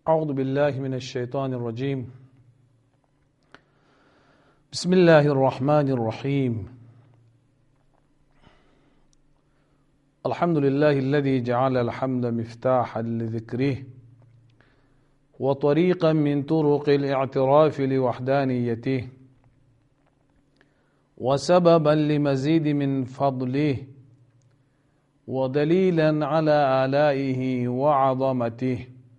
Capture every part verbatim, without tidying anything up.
اعوذ باللہ من الشیطان الرجیم بسم اللہ الرحمن الرحیم الحمد للہ الذي جعل الحمد مفتاحا لذکرہ وطریقا من طرق الاعتراف لوحدانیتہ وسببا لمزید من فضلہ ودلیلا على آلائہ وعظمتہ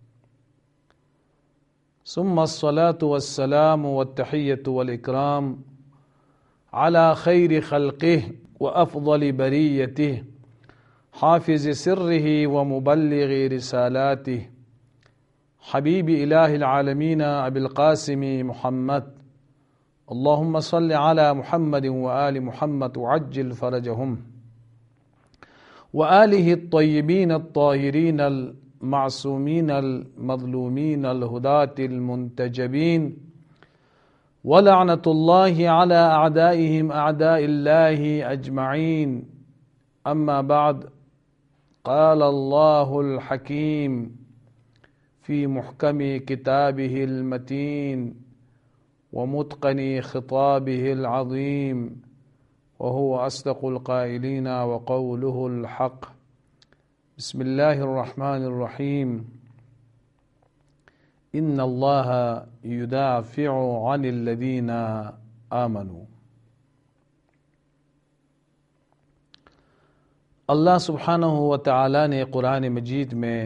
ثم الصلاة والسلام والتحية والإكرام على خير خلقه وأفضل بريته حافظ سره ومبلغ رسالاته حبيب إله العالمين أبي القاسم محمد اللهم صل على محمد وآل محمد وعجل فرجهم وآله الطيبين الطاهرين المعصومين المظلومين الهداة المنتجبين ولعنة الله على أعدائهم أعداء الله أجمعين أما بعد قال الله الحكيم في محكم كتابه المتين ومتقن خطابه العظيم وهو أصدق القائلين وقوله الحق بسم اللہ الرحمن الرحیم ان اللہ یدافع عن الذین آمنوا. اللہ سبحانہ و تعالی نے قرآن مجید میں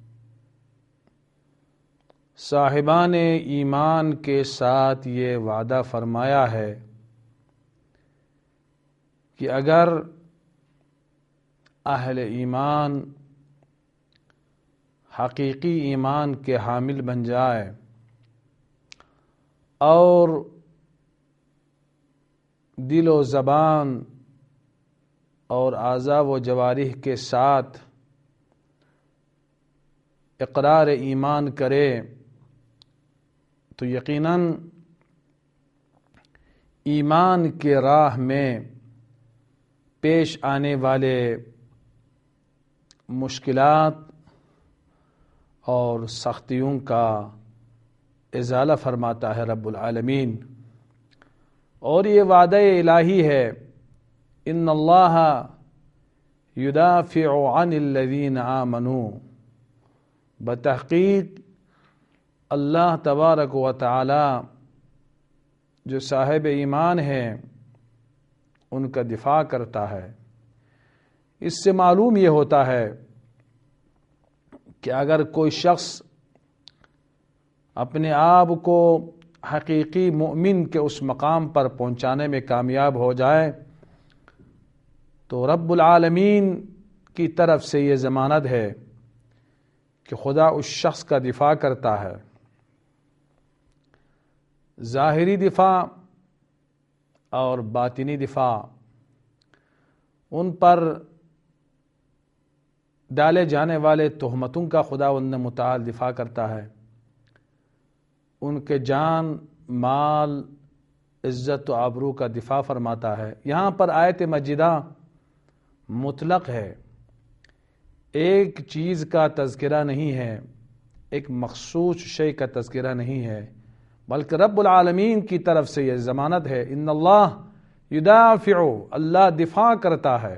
صاحبان ایمان کے ساتھ یہ وعدہ فرمایا ہے کہ اگر اہل ایمان حقیقی ایمان کے حامل بن جائے اور دل و زبان اور اعضاء و جوارح کے ساتھ اقرار ایمان کرے تو یقیناً ایمان کے راہ میں پیش آنے والے مشکلات اور سختیوں کا ازالہ فرماتا ہے رب العالمین. اور یہ وعدہ الہی ہے ان اللہ یدافع عن الذین آمنوا، بتحقیق اللہ تبارک و تعالی جو صاحب ایمان ہیں ان کا دفاع کرتا ہے. اس سے معلوم یہ ہوتا ہے کہ اگر کوئی شخص اپنے آپ کو حقیقی مومن کے اس مقام پر پہنچانے میں کامیاب ہو جائے تو رب العالمین کی طرف سے یہ ضمانت ہے کہ خدا اس شخص کا دفاع کرتا ہے. ظاہری دفاع اور باطنی دفاع، ان پر ڈالے جانے والے تہمتوں کا خداوند متعال دفاع کرتا ہے. ان کے جان، مال، عزت و آبرو کا دفاع فرماتا ہے. یہاں پر آیت مجیدہ مطلق ہے، ایک چیز کا تذکرہ نہیں ہے، ایک مخصوص شے کا تذکرہ نہیں ہے، بلکہ رب العالمین کی طرف سے یہ ضمانت ہے ان اللہ یدافع، اللہ دفاع کرتا ہے،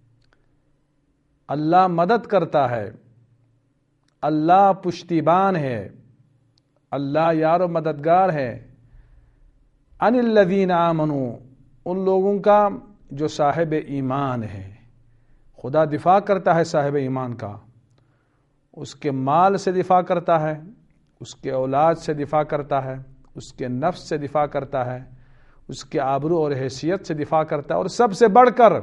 اللہ مدد کرتا ہے، اللہ پشتیبان ہے، اللہ یار و مددگار ہے. عن الذین آمنوا، ان لوگوں کا جو صاحب ایمان ہے. خدا دفاع کرتا ہے صاحب ایمان کا، اس کے مال سے دفاع کرتا ہے، اس کے اولاد سے دفاع کرتا ہے، اس کے نفس سے دفاع کرتا ہے، اس کے آبرو اور حیثیت سے دفاع کرتا ہے. اور سب سے بڑھ کر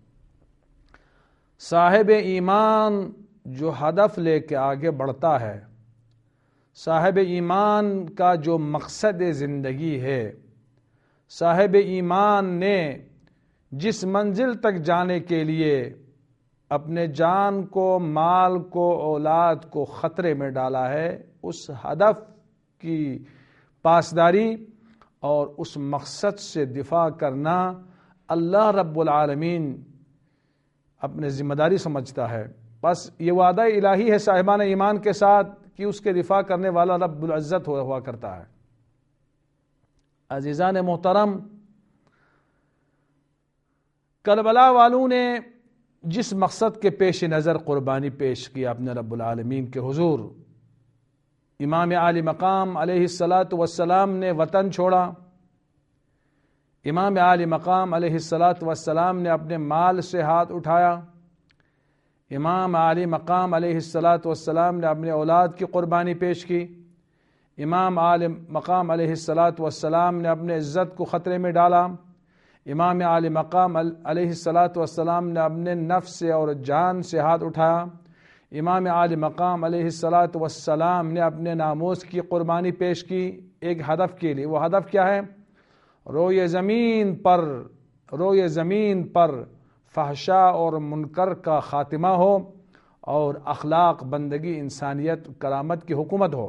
صاحب ایمان جو ہدف لے کے آگے بڑھتا ہے، صاحب ایمان کا جو مقصد زندگی ہے، صاحب ایمان نے جس منزل تک جانے کے لیے اپنے جان کو، مال کو، اولاد کو خطرے میں ڈالا ہے، اس ہدف کی پاسداری اور اس مقصد سے دفاع کرنا اللہ رب العالمین اپنے ذمہ داری سمجھتا ہے. بس یہ وعدہ الہی ہے صاحبان ایمان کے ساتھ کہ اس کے دفاع کرنے والا رب العزت ہوا کرتا ہے۔ عزیزان محترم، کربلا والوں نے جس مقصد کے پیش نظر قربانی پیش کی اپنے رب العالمین کے حضور، امام عالی مقام علیہ الصلاۃ والسلام نے وطن چھوڑا، امام عالی مقام علیہ الصلاۃ والسلام نے اپنے مال سے ہاتھ اٹھایا، امام عالی مقام علیہ الصلاۃ والسلام نے اپنے اولاد کی قربانی پیش کی، امام عالی مقام علیہ الصلاۃ والسلام نے اپنے عزت کو خطرے میں ڈالا، امام عالی مقام علیہ الصلاۃ والسلام نے اپنے نفس اور جان سے ہاتھ اٹھایا، امام عالی مقام علیہ الصلاۃ والسلام نے اپنے ناموس کی قربانی پیش کی ایک ہدف کے لیے۔ وہ ہدف کیا ہے؟ روئے زمین پر روئے زمین پر فحشا اور منکر کا خاتمہ ہو اور اخلاق، بندگی، انسانیت، کرامت کی حکومت ہو۔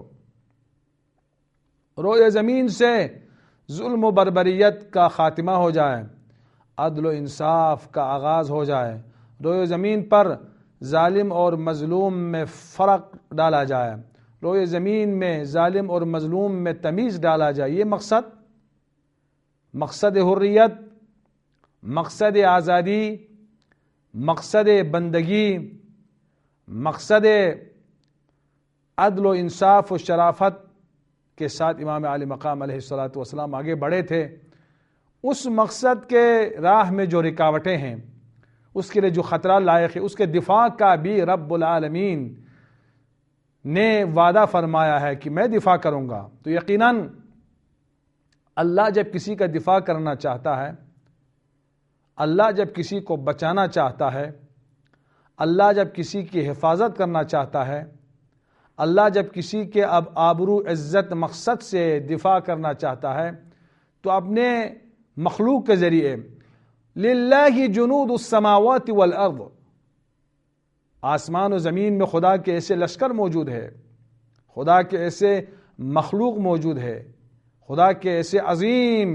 روئے زمین سے ظلم و بربریت کا خاتمہ ہو جائے، عدل و انصاف کا آغاز ہو جائے، روئے زمین پر ظالم اور مظلوم میں فرق ڈالا جائے، روئے زمین میں ظالم اور مظلوم میں تمیز ڈالا جائے۔ یہ مقصد مقصد حریت، مقصد آزادی، مقصد بندگی، مقصد عدل و انصاف و شرافت کے ساتھ امام عالی مقام علیہ الصلاۃ والسلام آگے بڑھے تھے۔ اس مقصد کے راہ میں جو رکاوٹیں ہیں، اس کے لیے جو خطرہ لائق ہے، اس کے دفاع کا بھی رب العالمین نے وعدہ فرمایا ہے کہ میں دفاع کروں گا۔ تو یقیناً اللہ جب کسی کا دفاع کرنا چاہتا ہے، اللہ جب کسی کو بچانا چاہتا ہے، اللہ جب کسی کی حفاظت کرنا چاہتا ہے، اللہ جب کسی کے اب آبرو عزت مقصد سے دفاع کرنا چاہتا ہے تو اپنے مخلوق کے ذریعے للہ جنود السماوات والارض، آسمان و زمین میں خدا کے ایسے لشکر موجود ہے، خدا کے ایسے مخلوق موجود ہے، خدا کے ایسے عظیم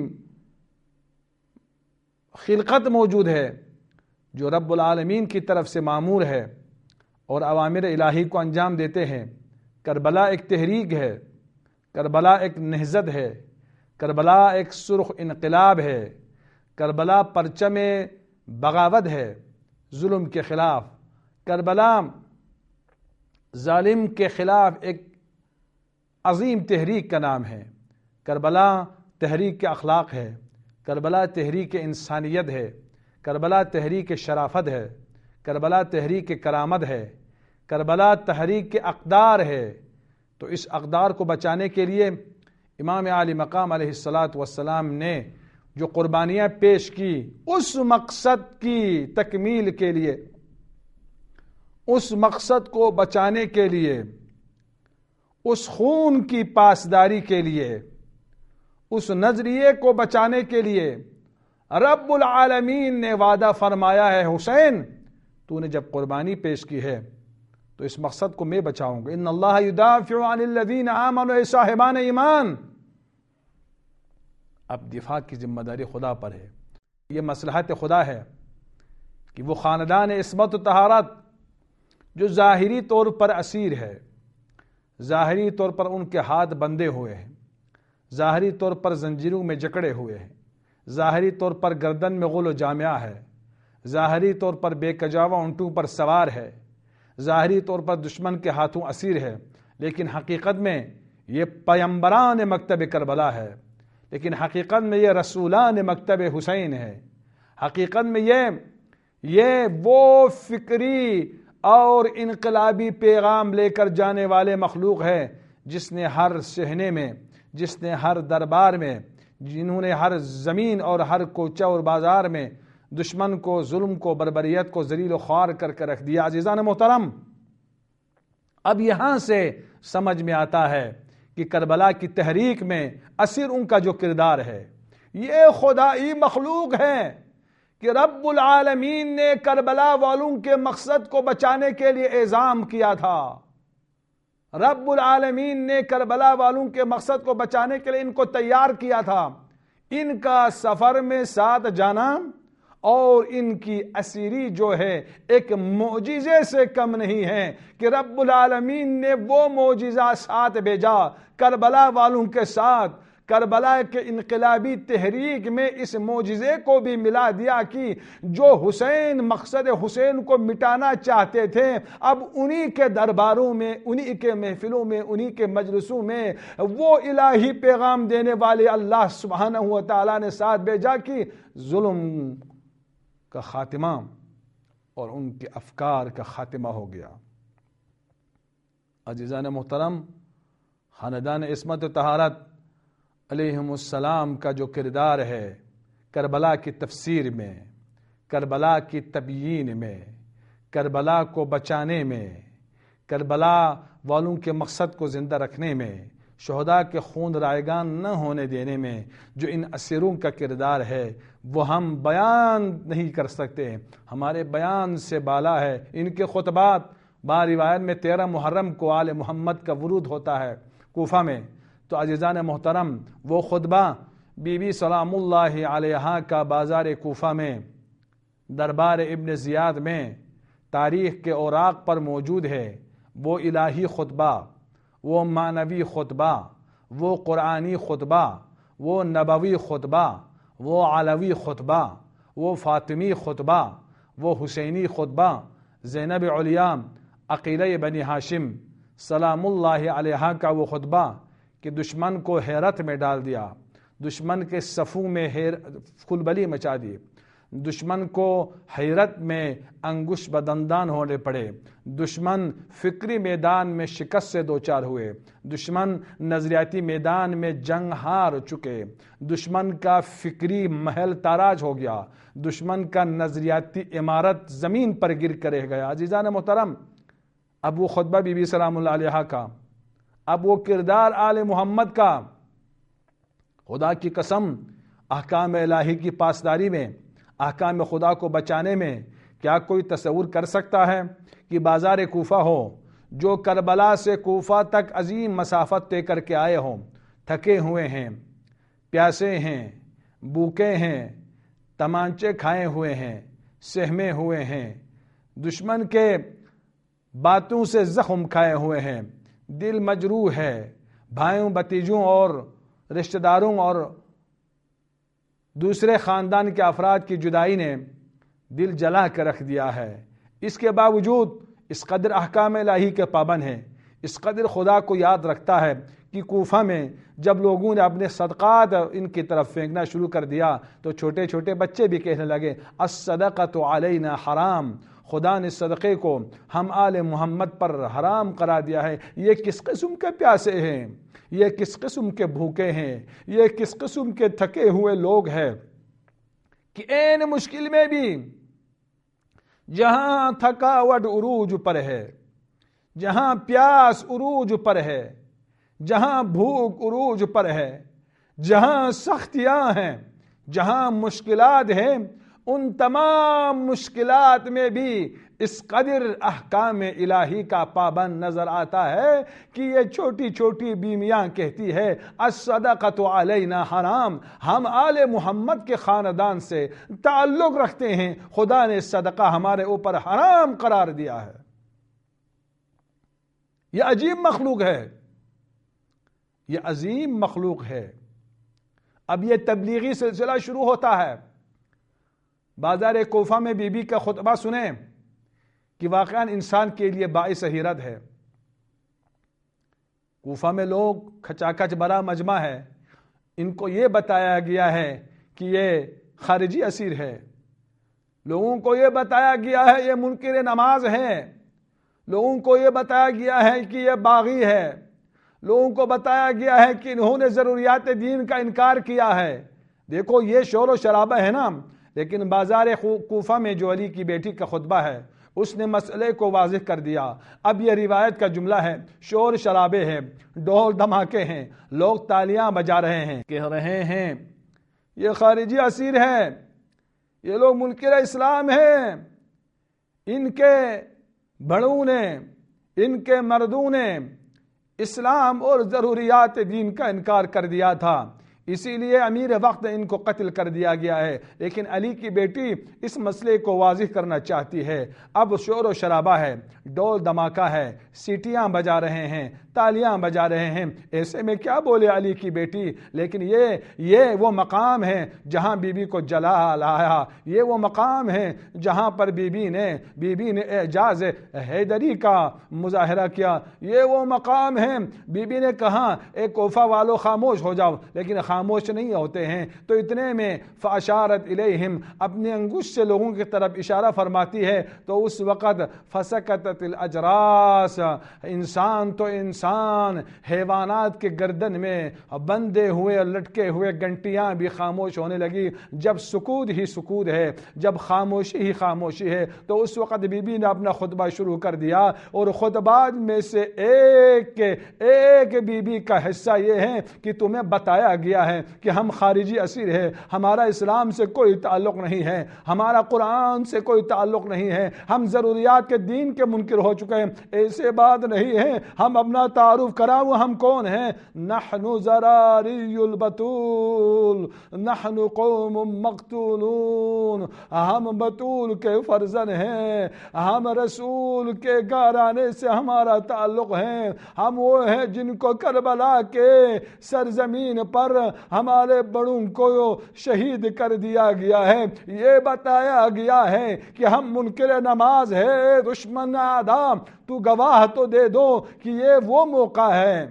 خلقت موجود ہے جو رب العالمین کی طرف سے مامور ہے اور اوامر الہی کو انجام دیتے ہیں۔ کربلا ایک تحریک ہے، کربلا ایک نہضت ہے، کربلا ایک سرخ انقلاب ہے، کربلا پرچم بغاوت ہے ظلم کے خلاف، کربلا ظالم کے خلاف ایک عظیم تحریک کا نام ہے، کربلا تحریک کے اخلاق ہے، کربلا تحریک انسانیت ہے، کربلا تحریک شرافت ہے، کربلا تحریک کرامت ہے، کربلا تحریک اقدار ہے۔ تو اس اقدار کو بچانے کے لیے امام عالی مقام علیہ الصلاۃ والسلام نے جو قربانیاں پیش کی، اس مقصد کی تکمیل کے لیے، اس مقصد کو بچانے کے لیے، اس خون کی پاسداری کے لیے، اس نظریے کو بچانے کے لیے رب العالمین نے وعدہ فرمایا ہے، حسین تو نے جب قربانی پیش کی ہے تو اس مقصد کو میں بچاؤں گا۔ ان اللہ یدافع عن الذین آمنوا، اے صاحبان ایمان، اب دفاع کی ذمہ داری خدا پر ہے۔ یہ مصلحت خدا ہے کہ وہ خاندان عصمت و طہارت جو ظاہری طور پر اسیر ہے، ظاہری طور پر ان کے ہاتھ بندھے ہوئے ہیں، ظاہری طور پر زنجیروں میں جکڑے ہوئے ہیں، ظاہری طور پر گردن میں غل و جامعہ ہے، ظاہری طور پر بے کجاوا اونٹوں پر سوار ہے، ظاہری طور پر دشمن کے ہاتھوں اسیر ہے، لیکن حقیقت میں یہ پیمبران مکتب کربلا ہے، لیکن حقیقت میں یہ رسولان مکتب حسین ہے، حقیقت میں یہ یہ وہ فکری اور انقلابی پیغام لے کر جانے والے مخلوق ہے جس نے ہر صحنے میں، جس نے ہر دربار میں، جنہوں نے ہر زمین اور ہر کوچہ اور بازار میں دشمن کو، ظلم کو، بربریت کو ذلیل و خوار کر کے رکھ دیا۔ عزیزان محترم، اب یہاں سے سمجھ میں آتا ہے کہ کربلا کی تحریک میں اسیر ان کا جو کردار ہے، یہ خدائی مخلوق ہے کہ رب العالمین نے کربلا والوں کے مقصد کو بچانے کے لیے اعزام کیا تھا۔ رب العالمین نے کربلا والوں کے مقصد کو بچانے کے لیے ان کو تیار کیا تھا۔ ان کا سفر میں ساتھ جانا اور ان کی اسیری جو ہے ایک معجزے سے کم نہیں ہے کہ رب العالمین نے وہ معجزہ ساتھ بھیجا کربلا والوں کے ساتھ، کربلا کے انقلابی تحریک میں اس معجزے کو بھی ملا دیا کہ جو حسین مقصد حسین کو مٹانا چاہتے تھے، اب انہی کے درباروں میں، انہی کے محفلوں میں، انہی کے مجلسوں میں وہ الہی پیغام دینے والے اللہ سبحانہ و تعالیٰ نے ساتھ بھیجا کہ ظلم کا خاتمہ اور ان کے افکار کا خاتمہ ہو گیا۔ عزیزان محترم، خاندان عصمت و طہارت علیہم السلام کا جو کردار ہے کربلا کی تفسیر میں، کربلا کی تبیین میں، کربلا کو بچانے میں، کربلا والوں کے مقصد کو زندہ رکھنے میں، شہداء کے خون رائگان نہ ہونے دینے میں جو ان اسیروں کا کردار ہے وہ ہم بیان نہیں کر سکتے، ہمارے بیان سے بالا ہے۔ ان کے خطبات با روایت میں تیرہ محرم کو آل محمد کا ورود ہوتا ہے کوفہ میں، تو عزیزان محترم وہ خطبہ بی بی سلام اللہ علیہا کا بازار کوفہ میں دربار ابن زیاد میں تاریخ کے اوراق پر موجود ہے۔ وہ الہی خطبہ، وہ معنوی خطبہ، وہ قرآنی خطبہ، وہ نبوی خطبہ، وہ علوی خطبہ، وہ فاطمی خطبہ، وہ حسینی خطبہ، زینب علیہ عقیلہ بنی ہاشم سلام اللہ علیہا کا وہ خطبہ کہ دشمن کو حیرت میں ڈال دیا، دشمن کے صفوں میں کھلبلی مچا دی، دشمن کو حیرت میں انگوش بدندان ہونے پڑے، دشمن فکری میدان میں شکست سے دوچار ہوئے، دشمن نظریاتی میدان میں جنگ ہار چکے، دشمن کا فکری محل تاراج ہو گیا، دشمن کا نظریاتی عمارت زمین پر گر کر رہ گیا۔ عزیزان محترم، اب وہ خطبہ بی بی سلام اللہ علیہا کا، اب وہ کردار آل محمد کا، خدا کی قسم احکام الہی کی پاسداری میں، احکام خدا کو بچانے میں کیا کوئی تصور کر سکتا ہے کہ بازار کوفہ ہو جو کربلا سے کوفہ تک عظیم مسافت طے کر کے آئے ہوں، تھکے ہوئے ہیں، پیاسے ہیں، بھوکے ہیں، تمانچے کھائے ہوئے ہیں، سہمے ہوئے ہیں، دشمن کے باتوں سے زخم کھائے ہوئے ہیں، دل مجروح ہے، بھائیوں بھتیجوں اور رشتہ داروں اور دوسرے خاندان کے افراد کی جدائی نے دل جلا کر رکھ دیا ہے، اس کے باوجود اس قدر احکام الہی کے پابند ہے، اس قدر خدا کو یاد رکھتا ہے کہ کوفہ میں جب لوگوں نے اپنے صدقات ان کی طرف پھینکنا شروع کر دیا تو چھوٹے چھوٹے بچے بھی کہنے لگے الصدقۃ علینا حرام، خدا نے صدقے کو ہم آل محمد پر حرام قرار دیا ہے۔ یہ کس قسم کے پیاسے ہیں، یہ کس قسم کے بھوکے ہیں، یہ کس قسم کے تھکے ہوئے لوگ ہیں کہ این مشکل میں بھی جہاں تھکاوٹ عروج پر ہے، جہاں پیاس عروج پر ہے، جہاں بھوک عروج پر ہے، جہاں سختیاں ہیں، جہاں مشکلات ہیں، ان تمام مشکلات میں بھی اس قدر احکام الہی کا پابند نظر آتا ہے کہ یہ چھوٹی چھوٹی بیمیاں کہتی ہے الصدقۃ علینا حرام، ہم آل محمد کے خاندان سے تعلق رکھتے ہیں، خدا نے صدقہ ہمارے اوپر حرام قرار دیا ہے۔ یہ عجیب مخلوق ہے، یہ عظیم مخلوق ہے۔ اب یہ تبلیغی سلسلہ شروع ہوتا ہے۔ بازار کوفہ میں بی بی کا خطبہ سنیں کہ واقعاً انسان کے لیے باعث حیرت ہے۔ کوفہ میں لوگ کھچاکھچ بڑا مجمع ہے، ان کو یہ بتایا گیا ہے کہ یہ خارجی اسیر ہے، لوگوں کو یہ بتایا گیا ہے یہ منکر نماز ہے، لوگوں کو یہ بتایا گیا ہے کہ یہ باغی ہے، لوگوں کو بتایا گیا ہے کہ انہوں نے ضروریات دین کا انکار کیا ہے۔ دیکھو یہ شور و شرابہ ہے نا، لیکن بازار کوفہ میں جو علی کی بیٹی کا خطبہ ہے اس نے مسئلے کو واضح کر دیا۔ اب یہ روایت کا جملہ ہے، شور شرابے ہیں، ڈھول دھماکے ہیں، لوگ تالیاں بجا رہے ہیں، کہہ رہے ہیں یہ خارجی اسیر ہے، یہ لوگ منکر اسلام ہیں، ان کے بڑوں نے، ان کے مردوں نے اسلام اور ضروریات دین کا انکار کر دیا تھا، اسی لیے امیر وقت ان کو قتل کر دیا گیا ہے۔ لیکن علی کی بیٹی اس مسئلے کو واضح کرنا چاہتی ہے۔ اب شور و شرابہ ہے، ڈول دھماکہ ہے، سیٹیاں بجا رہے ہیں، تالیاں بجا رہے ہیں، ایسے میں کیا بولے علی کی بیٹی؟ لیکن یہ یہ وہ مقام ہے جہاں بی بی کو جلال آیا، یہ وہ مقام ہے جہاں پر بی بی نے بی بی نے اعجاز حیدری کا مظاہرہ کیا، یہ وہ مقام ہے۔ بی بی نے کہا اے کوفہ والو خاموش ہو جاؤ، لیکن خاموش نہیں ہوتے ہیں۔ تو اتنے میں فاشارت الیہم، اپنے انگوش سے لوگوں کی طرف اشارہ فرماتی ہے، تو اس وقت فسکتت الاجراس، انسان تو انسان، حیوانات کے گردن میں بندے ہوئے لٹکے ہوئے گھنٹیاں بھی خاموش ہونے لگی۔ جب سکوت ہی سکوت ہے، جب خاموشی ہی خاموشی ہے، تو اس وقت بی بی نے اپنا خطبہ شروع کر دیا، اور خطبات میں سے ایک ایک بی بی کا حصہ یہ ہے کہ تمہیں بتایا گیا ہے کہ ہم خارجی اسیر ہیں، ہمارا اسلام سے کوئی تعلق نہیں ہے، ہمارا قرآن سے کوئی تعلق نہیں ہے، ہم ضروریات کے دین کے منکر ہو چکے ہیں، ایسے بات نہیں ہے۔ ہم اپنا تعارف کراؤ، ہم کون ہیں؟ نحن زراری البتول، نحن قوم مقتولون، ہم بتول کے فرزند ہیں، ہم رسول کے گھرانے سے ہمارا تعلق ہے، ہم وہ ہیں جن کو کربلا کے سرزمین پر ہمارے بڑوں کو شہید کر دیا گیا ہے۔ یہ بتایا گیا ہے کہ ہم منکر نماز ہے، دشمن آدم، تو گواہ تو دے دو کہ یہ وہ موقع ہے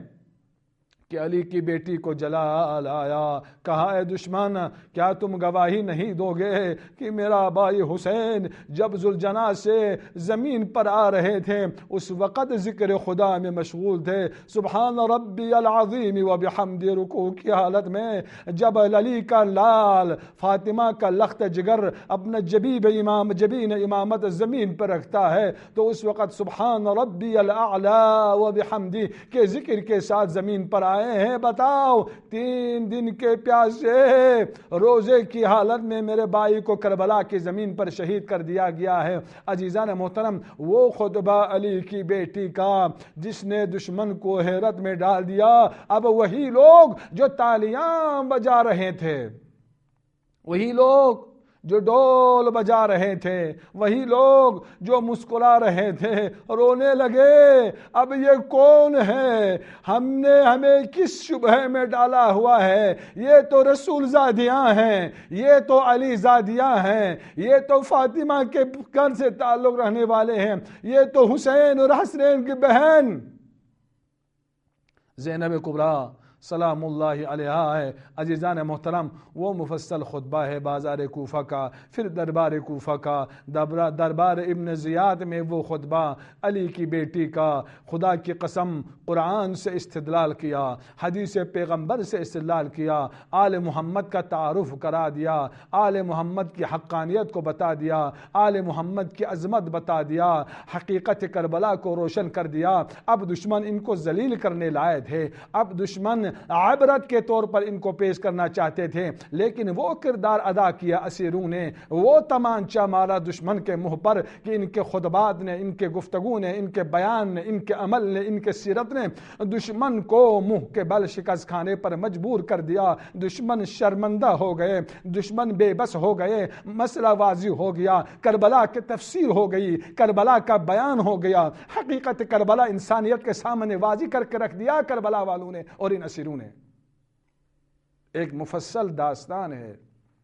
کہ علی کی بیٹی کو جلال آیا۔ کہا اے دشمن، کیا تم گواہی نہیں دو گے کہ میرا بھائی حسین جب ذوالجناح سے زمین پر آ رہے تھے اس وقت ذکر خدا میں مشغول تھے، سبحان ربی العظیم و بحمد، رکوع کی حالت میں جب علی کا لال فاطمہ کا لخت جگر اپنا جبیب امام جبین امامت زمین پر رکھتا ہے، تو اس وقت سبحان ربی الاعلی و بحمدی کے ذکر کے ساتھ زمین پر آئے ہیں۔ بتاؤ، تین دن کے پیاسے روزے کی حالت میں میرے بھائی کو کربلا کی زمین پر شہید کر دیا گیا ہے۔ عزیزان محترم، وہ خطبہ علی کی بیٹی کا جس نے دشمن کو حیرت میں ڈال دیا، اب وہی لوگ جو تالیاں بجا رہے تھے، وہی لوگ جو ڈول بجا رہے تھے، وہی لوگ جو مسکرا رہے تھے، رونے لگے۔ اب یہ کون ہے؟ ہم نے ہمیں کس شبہ میں ڈالا ہوا ہے؟ یہ تو رسول زادیاں ہیں، یہ تو علی زادیاں ہیں، یہ تو فاطمہ کے گھر سے تعلق رہنے والے ہیں، یہ تو حسین اور حسنین کی بہن زینب کبریٰ سلام اللہ علیہ ہے۔ عزیزان محترم، وہ مفصل خطبہ ہے بازار کوفہ کا، پھر دربار کوفہ کا، دربار ابن زیاد میں وہ خطبہ علی کی بیٹی کا، خدا کی قسم قرآن سے استدلال کیا، حدیث پیغمبر سے استدلال کیا، آل محمد کا تعارف کرا دیا، آل محمد کی حقانیت کو بتا دیا، آل محمد کی عظمت بتا دیا، حقیقت کربلا کو روشن کر دیا۔ اب دشمن ان کو ذلیل کرنے لائے تھے، اب دشمن عبرت کے طور پر ان کو پیش کرنا چاہتے تھے، لیکن وہ کردار ادا کیا اسیروں نے، وہ تمانچہ مارا دشمن کے منہ پر کہ ان کے خطبات نے، ان کے گفتگو نے، ان کے بیان نے، ان کے عمل نے، ان کے سیرت نے دشمن کو منہ کے بل شکست کھانے پر مجبور کر دیا۔ دشمن شرمندہ ہو گئے، دشمن بے بس ہو گئے، مسئلہ واضح ہو گیا، کربلا کی تفسیر ہو گئی، کربلا کا بیان ہو گیا، حقیقت کربلا انسانیت کے سامنے واضح کر کے رکھ دیا کربلا والوں نے اور ان اسیروں نے۔ ایک مفصل داستان ہے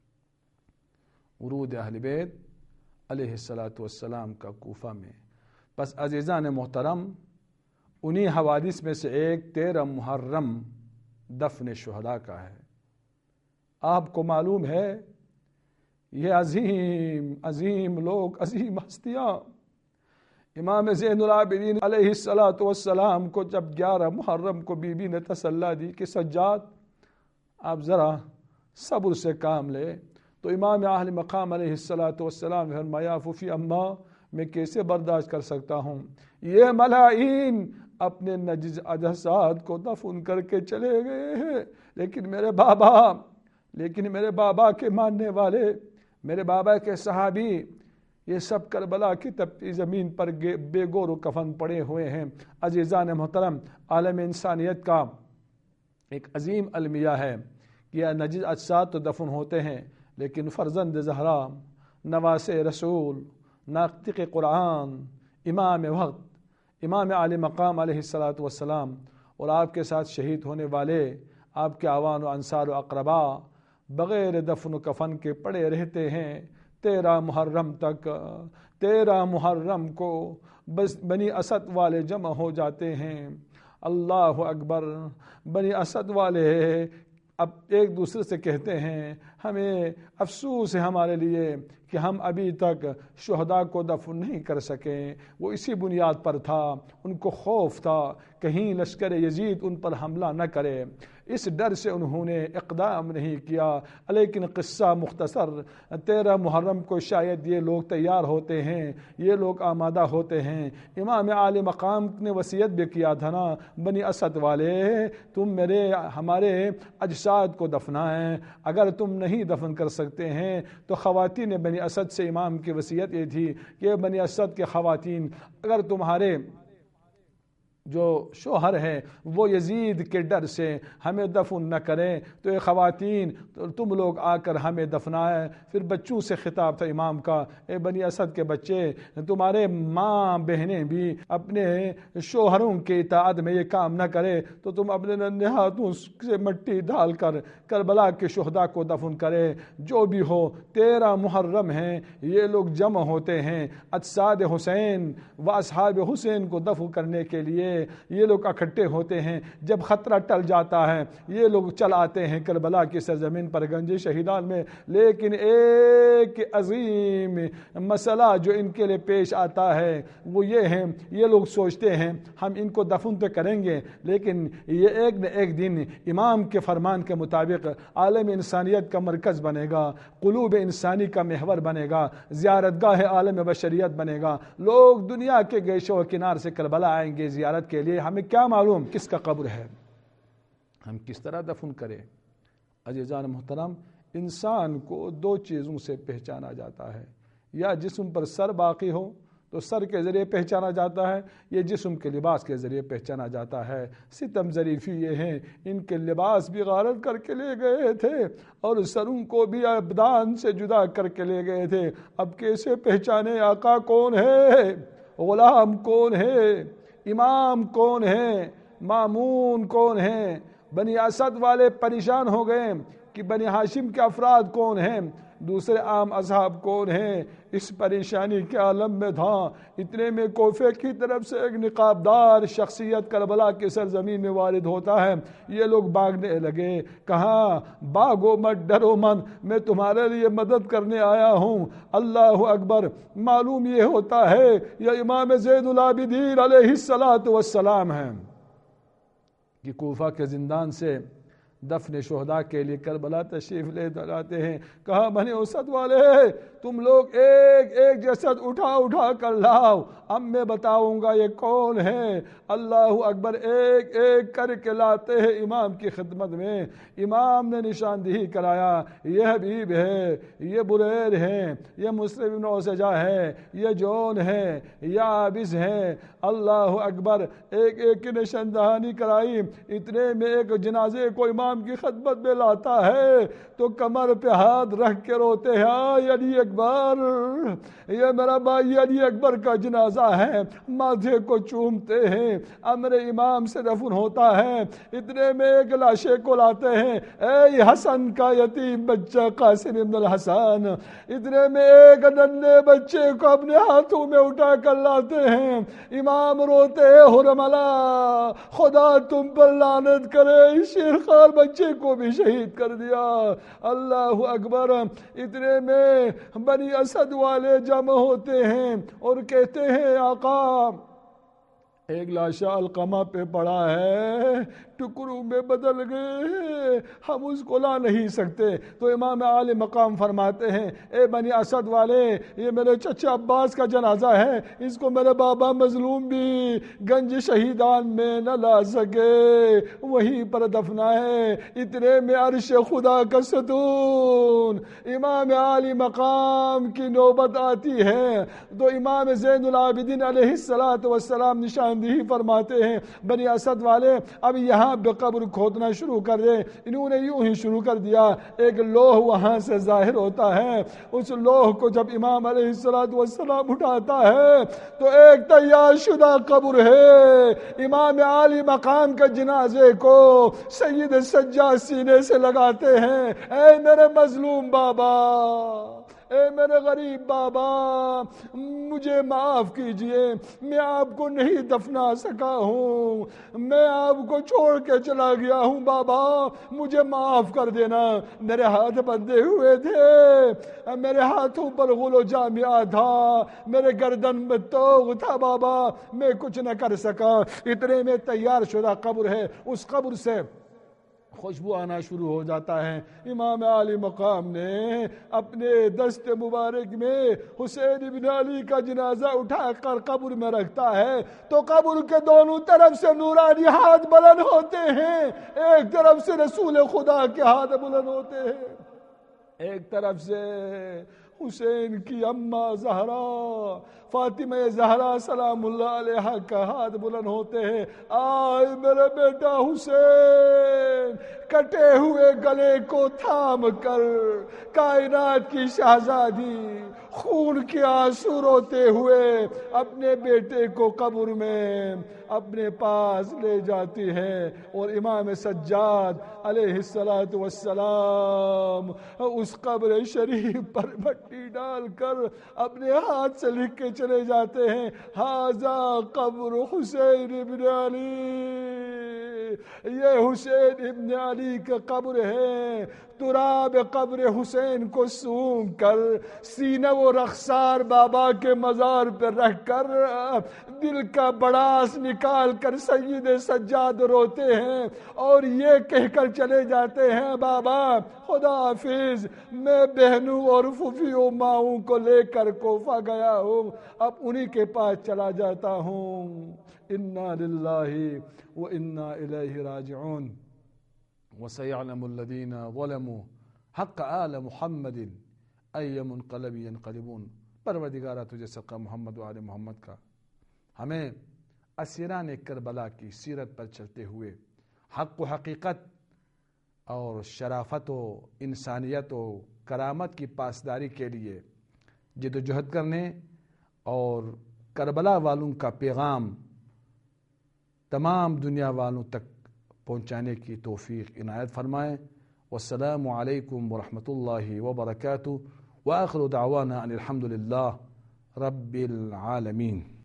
ورود اہل بیت علیہ الصلاۃ والسلام کا کوفہ میں۔ بس عزیزان محترم، انہی حوادث میں سے ایک تیرہ محرم دفن شہداء کا ہے۔ آپ کو معلوم ہے یہ عظیم عظیم لوگ، عظیم ہستیاں، امام زین العابدین علیہ الصلاۃ والسلام کو جب گیارہ محرم کو بی بی نے تسلی دی کہ سجاد آپ ذرا صبر سے کام لے، تو امام اہل مقام علیہ الصلاۃ والسلام نے فرمایا فوفی اماں میں کیسے برداشت کر سکتا ہوں، یہ ملائین اپنے نجس اجساد کو دفن کر کے چلے گئے ہیں، لیکن میرے بابا لیکن میرے بابا کے ماننے والے، میرے بابا کے صحابی، یہ سب کربلا کی تپتی زمین پر بے گور و کفن پڑے ہوئے ہیں۔ عزیزان محترم، عالم انسانیت کا ایک عظیم المیہ ہے کہ نجس اجساد تو دفن ہوتے ہیں، لیکن فرزند زہرا، نواس رسول، ناطق قرآن، امام وقت، امام عالی مقام علیہ الصلاۃ والسلام اور آپ کے ساتھ شہید ہونے والے آپ کے اعوان و انصار و اقربا بغیر دفن و کفن کے پڑے رہتے ہیں تیرہ محرم تک۔ تیرہ محرم کو بس بنی اسد والے جمع ہو جاتے ہیں۔ اللہ اکبر۔ بنی اسد والے اب ایک دوسرے سے کہتے ہیں ہمیں افسوس ہے ہمارے لیے کہ ہم ابھی تک شہداء کو دفن نہیں کر سکیں۔ وہ اسی بنیاد پر تھا، ان کو خوف تھا کہیں لشکر یزید ان پر حملہ نہ کرے، اس ڈر سے انہوں نے اقدام نہیں کیا۔ لیکن قصہ مختصر، تیرہ محرم کو شاید یہ لوگ تیار ہوتے ہیں، یہ لوگ آمادہ ہوتے ہیں۔ امام عالی مقام نے وصیت بھی کیا تھا نا، بنی اسد والے تم میرے ہمارے اجساد کو دفنائیں، اگر تم نہیں دفن کر سکتے ہیں تو خواتین بنی اسد سے امام کی وصیت یہ تھی کہ بنی اسد کے خواتین اگر تمہارے جو شوہر ہیں وہ یزید کے ڈر سے ہمیں دفن نہ کریں تو یہ خواتین تو تم لوگ آ کر ہمیں دفنائیں۔ پھر بچوں سے خطاب تھا امام کا، اے بنی اسد کے بچے، تمہارے ماں بہنیں بھی اپنے شوہروں کے اطاعت میں یہ کام نہ کرے تو تم اپنے ننھے ہاتھوں سے مٹی ڈال کر کربلا کے شہداء کو دفن کرے۔ جو بھی ہو، تیرہ محرم ہیں، یہ لوگ جمع ہوتے ہیں اجساد حسین و اصحاب حسین کو دفن کرنے کے لیے، یہ لوگ اکٹھے ہوتے ہیں۔ جب خطرہ ٹل جاتا ہے یہ لوگ چل آتے ہیں کربلا کی سرزمین پر گنج شہیدان میں۔ لیکن ایک عظیم مسئلہ جو ان کے لیے پیش آتا ہے وہ یہ ہے، یہ لوگ سوچتے ہیں ہم ان کو دفن تو کریں گے لیکن یہ ایک نہ ایک دن امام کے فرمان کے مطابق عالم انسانیت کا مرکز بنے گا، قلوب انسانی کا محور بنے گا، زیارت گاہ عالم بشریت بنے گا، لوگ دنیا کے گیشوں و کنار سے کربلا آئیں گے زیارت کے لیے۔ ہمیں کیا معلوم کس کا قبر ہے، ہم کس طرح دفن کریں۔ عزیزان محترم، انسان کو دو چیزوں سے پہچانا جاتا ہے، یا جسم پر سر باقی ہو تو سر کے ذریعے پہچانا جاتا ہے، یہ جسم کے لباس کے ذریعے پہچانا جاتا ہے۔ ستم ظریفی یہ ہیں، ان کے لباس بھی غارت کر کے لے گئے تھے اور سروں کو بھی ابدان سے جدا کر کے لے گئے تھے۔ اب کیسے پہچانے آقا کون ہے، غلام کون ہے، امام کون ہے، مامون کون ہے؟ بنی اسد والے پریشان ہو گئے کہ بنی ہاشم کے افراد کون ہیں، دوسرے عام اصحاب کون ہیں، اس پریشانی کے عالم میں تھا۔ اتنے میں کوفے کی طرف سے ایک نقاب دار شخصیت کربلا کی سرزمین میں وارد ہوتا ہے۔ یہ لوگ بھاگنے لگے، کہا بھاگو مت، ڈرو مت، میں تمہارے لیے مدد کرنے آیا ہوں۔ اللہ اکبر۔ معلوم یہ ہوتا ہے یہ امام زین العابدین علیہ الصلاۃ والسلام ہیں کہ کوفہ کے زندان سے دفن شہداء کے لیے کربلا تشریف لے جاتے ہیں۔ کہا بنی اسد والے تم لوگ ایک ایک جسد اٹھا اٹھا کر لاؤ، اب میں بتاؤں گا یہ کون ہے۔ اللہ اکبر۔ ایک ایک کر کے لاتے ہیں امام کی خدمت میں۔ امام نے نشاندہی کرایا، یہ حبیب ہے، یہ بریر ہے، یہ مسلم بن اوسجہ ہے، یہ جون ہے، یہ عابس ہے۔ اللہ اکبر۔ ایک ایک کی نشاندہی کرائی۔ اتنے میں ایک جنازے کو امام کی خدمت میں لاتا ہے تو کمر پہ ہاتھ رکھ کے روتے ہیں، آئے علی اکبر، یہ میرا بھائی علی اکبر کا جنازہ ہے۔ ماتھے کو چومتے ہیں، امر امام سے دفن ہوتا ہے۔ اتنے میں ایک لاشے کو لاتے ہیں، اے حسن کا یتیم بچہ قاسم ابن الحسن۔ اتنے میں ایک ننھے بچے کو اپنے ہاتھوں میں اٹھا کر لاتے ہیں۔ امام روتے ہیں، حرملا خدا تم پر لعنت کرے، اس شیرخوار بچے کو بھی شہید کر دیا۔ اللہ اکبر۔ اتنے میں بنی اسد والے جمع ہوتے ہیں اور کہتے ہیں آقا ایک لاشا القمہ پہ پڑا ہے، ٹکڑوں میں بدل گئے، ہم اس کو لا نہیں سکتے۔ تو امام عالی مقام فرماتے ہیں اے بنی اسد والے، یہ میرے چچا عباس کا جنازہ ہے، اس کو میرے بابا مظلوم بھی گنج شہیدان میں نہ لا سکے، وہیں پر دفنائے۔ اتنے میں عرش خدا کا ستون امام عالی مقام کی نوبت آتی ہے تو امام زین العابدین علیہ الصلاۃ والسلام نشاندہی فرماتے ہیں بنی اسد والے اب یہاں یہاں پہ قبر کھودنا شروع کر دیں. انہوں نے یوں ہی شروع کر دیا. ایک لوح وہاں سے ظاہر ہوتا ہے. اس لوح کو جب امام علیہ الصلوۃ والسلام اٹھاتا ہے تو ایک تیار شدہ قبر ہے. امام عالی مقام کے جنازے کو سید سجاد سینے سے لگاتے ہیں. اے میرے مظلوم بابا، اے میرے غریب بابا، مجھے معاف کیجئے، میں آپ کو نہیں دفنا سکا ہوں، میں آپ کو چھوڑ کے چلا گیا ہوں بابا، مجھے معاف کر دینا. میرے ہاتھ بندھے ہوئے تھے، میرے ہاتھوں پر غل و جامعہ تھا، میرے گردن میں توغ تھا بابا، میں کچھ نہ کر سکا. اتنے میں تیار شدہ قبر ہے. اس قبر سے خوشبو آنا شروع ہو جاتا ہے. امام عالی مقام نے اپنے دست مبارک میں حسین ابن علی کا جنازہ اٹھا کر قبر میں رکھتا ہے تو قبر کے دونوں طرف سے نورانی ہاتھ بلند ہوتے ہیں. ایک طرف سے رسول خدا کے ہاتھ بلند ہوتے ہیں، ایک طرف سے حسین کی اماں زہرا فاطمہ زہرا سلام اللہ علیہا کا ہاتھ بلند ہوتے ہیں. آئے میرا بیٹا حسین، کٹے ہوئے گلے کو تھام کر کائنات کی شہزادی خون کے آنسو روتے ہوئے اپنے بیٹے کو قبر میں اپنے پاس لے جاتی ہے. اور امام سجاد علیہ الصلوۃ والسلام اس قبر شریف پر مٹی ڈال کر اپنے ہاتھ سے لکھ کے چلے جاتے ہیں، ھذا قبر حسین ابن علی، یہ حسین ابن علی کا قبر ہے. تراب قبر حسین کو سونگ کر سینہ و رخسار بابا کے مزار پر رکھ کر دل کا بڑاس نکال کر سید سجاد روتے ہیں اور یہ کہہ کر چلے جاتے ہیں، بابا خدا حافظ، میں بہنوں اور پھوپھیوں ماؤں کو لے کر کوفہ گیا ہوں، اب انہی کے پاس چلا جاتا ہوں. انا للہ و انا الیہ راجعون. وسيعلم الذين ظلموا حق آل محمد أي منقلب ينقلبون. پروردگارہ تجھے صدقہ محمد و آل محمد کا ہمیں اسیران کربلا کی سیرت پر چلتے ہوئے حق و حقیقت اور شرافت و انسانیت و کرامت کی پاسداری کے لیے جد و جہد کرنے اور کربلا والوں کا پیغام تمام دنیا والوں تک پہنچانے کی توفیق عنایت فرمائے. والسلام علیکم ورحمۃ اللہ وبرکاتہ. وآخر دعوانا ان الحمد للہ رب العالمین.